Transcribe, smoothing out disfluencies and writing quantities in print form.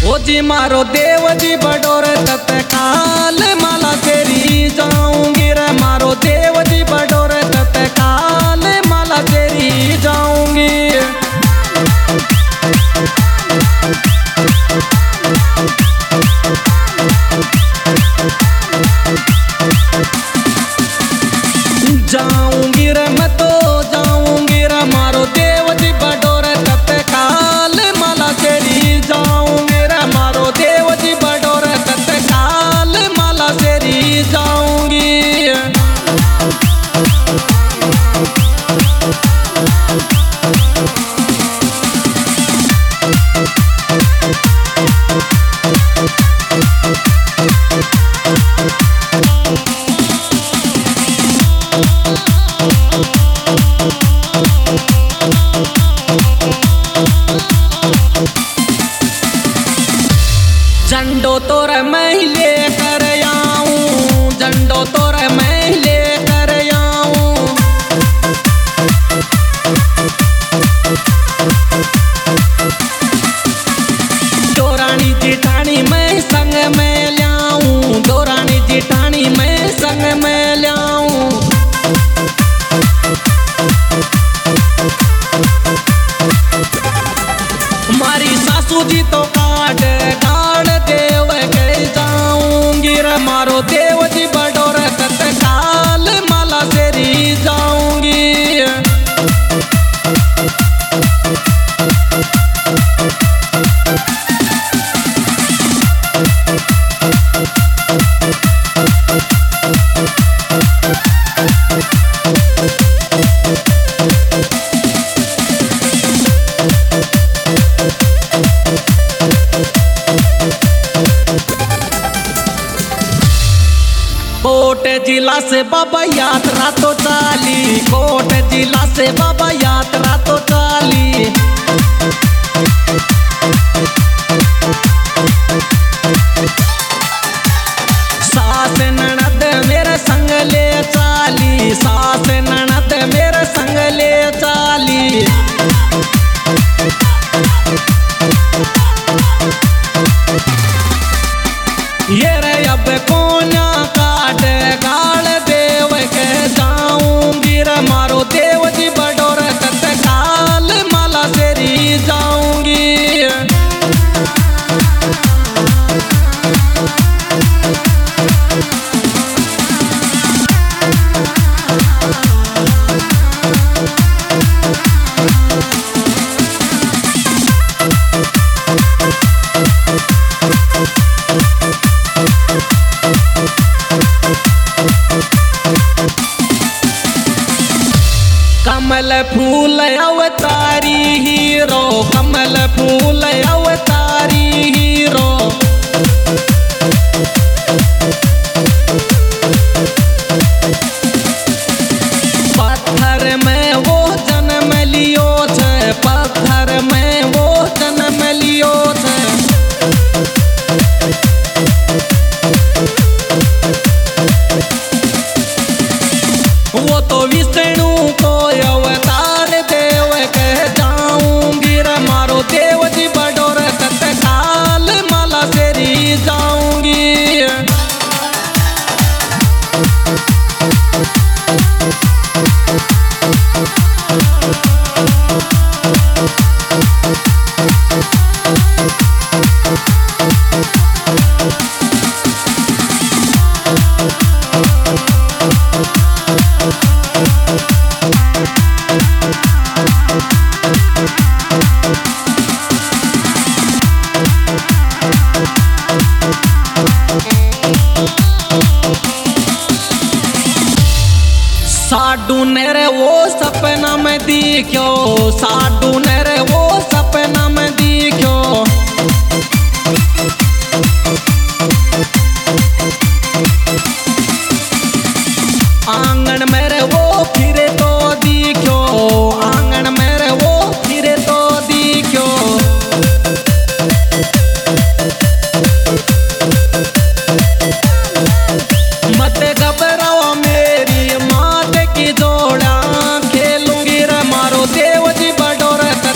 ओ जी मारो देव जी बडोर तत्काल माला तेरी जाऊंगी रे मारो देव जी बडोर तत्काल माला तेरी जाऊंगी। जाऊंगी रे मैं तो जाऊंगी रे मारो देव जी बडोर तत्काल माला तेरी जाऊंगी रे मारो देव जी बडोर तत्काल माला तेरी जाऊंगी। झंडो तोर मैं लेकर आऊं, झंडो तोर मैं लेकर आऊं। दोरानी जिठानी मैं संग में लाऊं, दोरानी जिठानी मैं संग में लाऊं। मारी सासू जी तो काट काट देव के जाऊंगी रे मारो देव जी बडोर तत्काल माला तेरी जाऊंगी। कोट जिला से बाबा यात्रा तो चाली, कोट जिला से बाबा यात्रा तो चाली। सास ननद मेरे संग ले चाली, सास ननद मेरे संग ले चाली। ये रे अब कोना काट गाल देव के जाऊंगी रे मारो देव जी बडोर तत्काल माला तेरी जाऊंगी। कमल फूल अवतारी हीरो, कमल फूल अवतारी हीरो। पत्थर में वो जन्म लियो छे, पत्थर में वो जन्म लियो छे। वो तो विष्णु को अवतार देव के जाऊंगी रे मारो देव जी बडोर तत्काल माला तेरी जाऊंगी। साडू ने रे वो सपना में दिख्यो, साडू ने रे वो सपना में दिख्यो। आंगन में रे वो फिरे तो दिख्यो, आंगन में रे वो फिरे तो दिख्यो। मत घबराओ मेरी मात की जोड़ा, खेलूंगी रे मारो देव जी बडोर